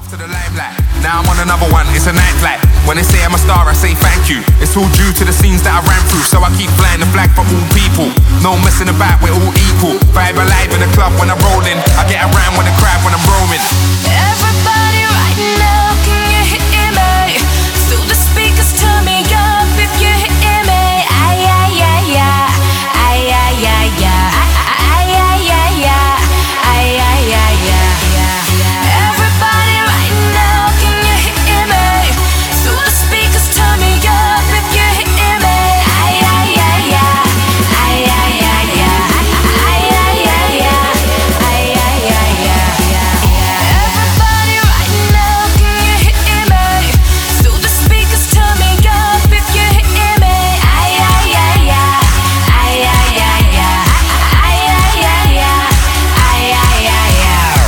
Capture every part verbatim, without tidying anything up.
To the limelight. Now I'm on another one, it's a nightlight. When they say I'm a star, I say thank you. It's all due to the scenes that I ran through, so I keep flying the flag for all people. No messing about, we're all equal. Vibe alive in the club when I'm rolling. I get around with the crowd when I'm roaming. Everybody right now, can you hear me? Through the speakers, turn me up if you hear me. Ay, ay, ay, ay. Ay, ay, ay, ay. Ay, ay, ay, ay. Ay, ay, ay, ay. Everybody right now, can you hear me? Through the speakers, turn me up if you hear me. Ay, ay, ay, ay. Ay, ay, ay, ay. Ay, ay, ay, ay. Ay, ay, ay, ay. Everybody right now, can you hear me? Through the speakers, turn me up if you hear me. Ay, ay, ay, ay. Ay, ay, ay, ay. Ay, ay, ay, ay. Ay, ay, ay, ay.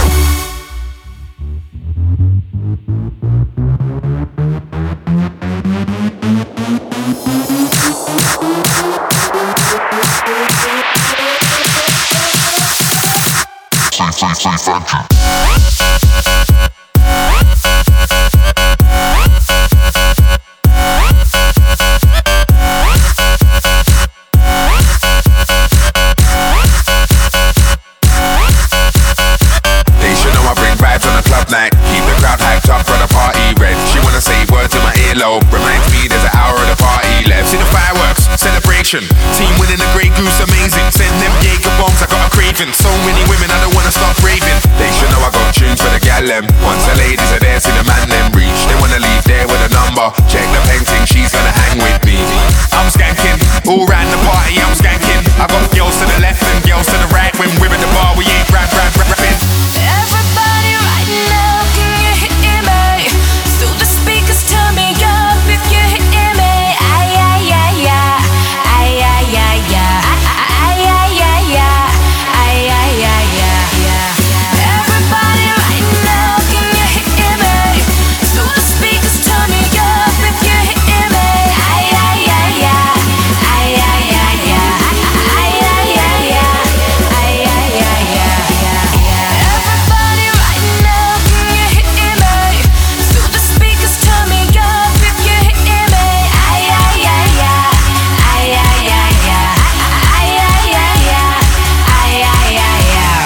They should know I bring vibes on a club night. Keep the crowd hyped up for the party red. She wanna say words in my earlobe. Reminds me there's an hour of the party left. See the fireworks, celebration. Team winning the Grey Goose, amazing. Send them Jaeger bombs, I got a craving. So many women, I don't wanna stop raving. They should know I got tunes for the gal them. Once the ladies are there, see the man them reach. They wanna leave there with a number. Check the painting, she's gonna hang with me. I'm skanking, all round the party, I'm skanking. I got girls to the left and girls to the right. When we're in the bar, we ain't rap, rap, rap, rapping. Everybody right now, can you hear me? Through the speakers, turn me up if you hear me. Ay, ay, ay, ay. Ay, ay, ay, ay. Ay, ay, ay, ay. Ay, ay, ay, ay. Everybody right now, can you hear me? Through the speakers, turn me up if you hear me. Ay, ay, ay, ay. Ay, ay, ay, ay. Ay, ay, ay, ay. Ay, ay, ay, ay. Everybody right now, can you hear me? Through the speakers, turn me up if you hear me. Ay, ay, ay, ay. Ay, ay, ay, ay. Ay, ay, ay, ay. Ay, ay, ay, ay.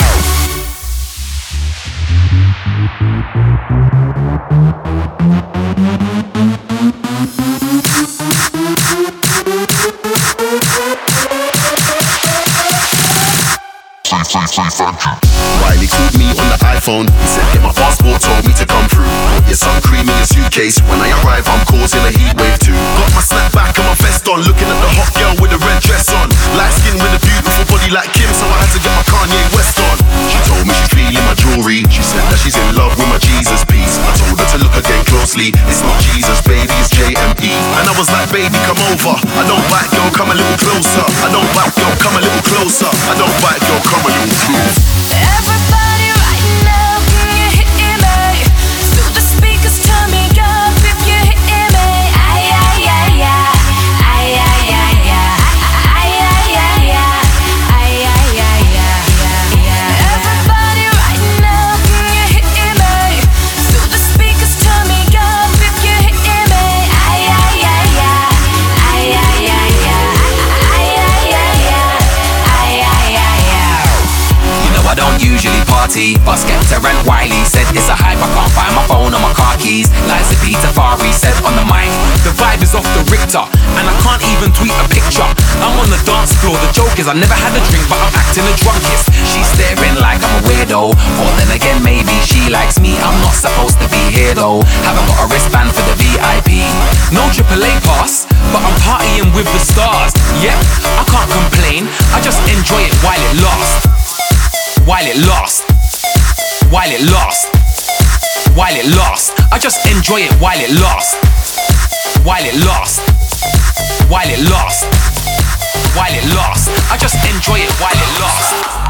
Riley called me on the iPhone. He said, get my passport, told me to come through. Put your sun cream in your suitcase. When I arrive, I'm causing a heat wave too. Got my snapback and my vest on, looking at the hot girl with the red dress on. Light skin with a beautiful body like Kim, so I had to get my Kanye West on. She told me she's feeling my jewelry. She said that she's in love with my Jesus piece. I told her to look again closely. It's not Jesus, baby, it's J M E. And I was like, baby, come over. I don't bite, girl, come a little closer. I don't bite, girl, come a little closer. I don't bite, girl, come a little closer. Everybody right now, can you hear me? Through the speakers, turn me up if you hear me. Ay, ay, ay, ay. Ay, ay, ay, ay. Ay, ay, ay, ay. Ay, ay, ay, ay. Everybody right now, can you hear me? Through the speakers, turn me up if you hear me. Ay, ay, ay, ay. Ay, ay, ay, ay. Ay, ay, ay, ay. Ay, ay, ay, ay. You know I don't usually party, but Skepta and Wiley said it's a hype. I can't find my phone or my car keys. Liza P. Tafari said on the mic, the vibe is off the Richter, and I can't even tweet a picture. I'm on the dance floor, the joke is I never had a drink, but I'm acting the drunkest. She's staring like I'm a weirdo, or then again maybe she likes me. I'm not supposed to be here though. Haven't got a wristband for the V I P. No triple A pass, but I'm partying with the stars. Yep, I can't complain, I just enjoy it while it lasts. While it lasts, while it lasts, while it lasts. I just enjoy it while it lasts. While it lasts, while it lasts, while it lasts. I just enjoy it while it lasts.